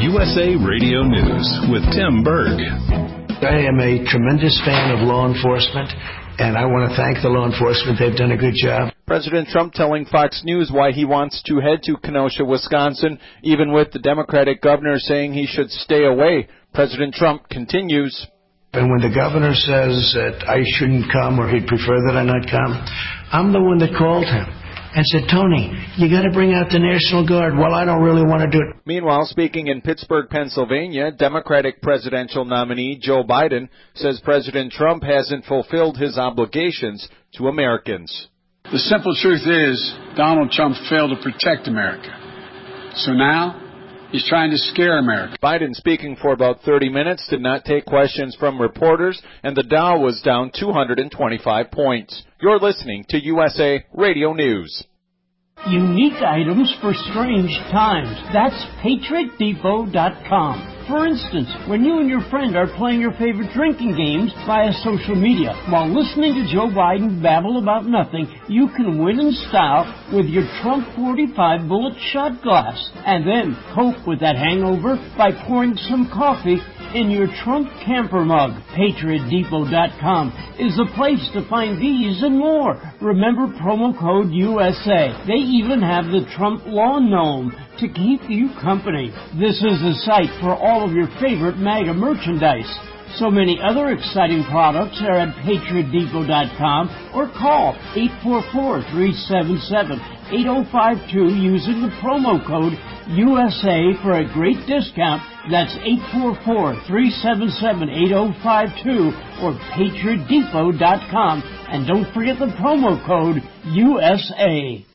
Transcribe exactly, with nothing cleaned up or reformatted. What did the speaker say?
U S A Radio News with Tim Berg. I am a tremendous fan of law enforcement, and I want to thank the law enforcement. They've done a good job. President Trump telling Fox News why he wants to head to Kenosha, Wisconsin, even with the Democratic governor saying he should stay away. President Trump continues. And when the governor says that I shouldn't come or he'd prefer that I not come, I'm the one that called him and said, Tony, you got to bring out the National Guard. Well, I don't really want to do it. Meanwhile, speaking in Pittsburgh, Pennsylvania, Democratic presidential nominee Joe Biden says President Trump hasn't fulfilled his obligations to Americans. The simple truth is Donald Trump failed to protect America. So now he's trying to scare America. Biden, speaking for about thirty minutes, did not take questions from reporters, and the Dow was down two hundred twenty-five points. You're listening to U S A Radio News. Unique items for strange times. That's Patriot Depot dot com. For instance, when you and your friend are playing your favorite drinking games via social media, while listening to Joe Biden babble about nothing, you can win in style with your Trump forty-five bullet shot glass. And then cope with that hangover by pouring some coffee in your Trump camper mug. Patriot Depot dot com is the place to find these and more. Remember promo code U S A. They even have the Trump lawn gnome to keep you company. This is the site for all of your favorite MAGA merchandise. So many other exciting products are at Patriot Depot dot com or call eight four four, three seven seven, eight oh five two using the promo code U S A for a great discount. That's eight four four, three seven seven, eight oh five two or Patriot Depot dot com. And don't forget the promo code U S A.